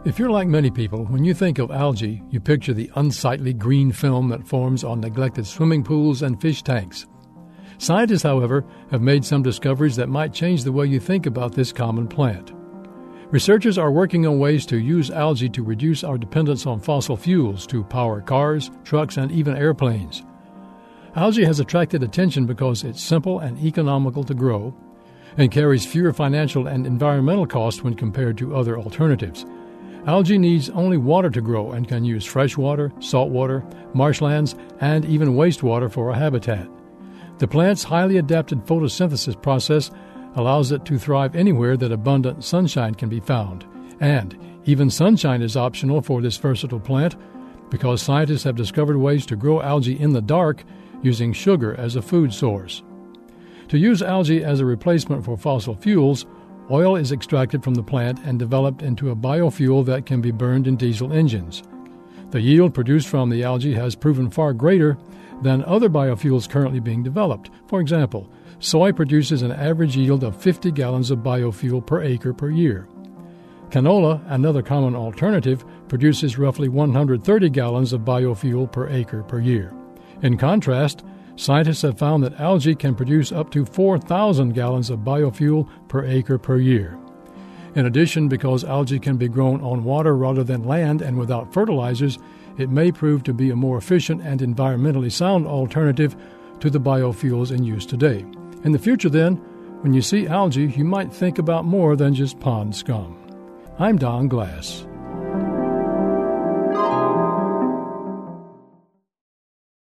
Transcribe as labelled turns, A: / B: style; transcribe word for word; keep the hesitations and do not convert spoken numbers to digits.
A: If you're like many people, when you think of algae, you picture the unsightly green film that forms on neglected swimming pools and fish tanks. Scientists, however, have made some discoveries that might change the way you think about this common plant. Researchers are working on ways to use algae to reduce our dependence on fossil fuels to power cars, trucks, and even airplanes. Algae has attracted attention because it's simple and economical to grow and carries fewer financial and environmental costs when compared to other alternatives. Algae needs only water to grow and can use fresh water, salt water, marshlands, and even wastewater for a habitat. The plant's highly adapted photosynthesis process allows it to thrive anywhere that abundant sunshine can be found. And even sunshine is optional for this versatile plant because scientists have discovered ways to grow algae in the dark using sugar as a food source. To use algae as a replacement for fossil fuels, oil is extracted from the plant and developed into a biofuel that can be burned in diesel engines. The yield produced from the algae has proven far greater than other biofuels currently being developed. For example, soy produces an average yield of fifty gallons of biofuel per acre per year. Canola, another common alternative, produces roughly one hundred thirty gallons of biofuel per acre per year. In contrast, scientists have found that algae can produce up to four thousand gallons of biofuel per acre per year. In addition, because algae can be grown on water rather than land and without fertilizers, it may prove to be a more efficient and environmentally sound alternative to the biofuels in use today. In the future, then, when you see algae, you might think about more than just pond scum. I'm Don Glass.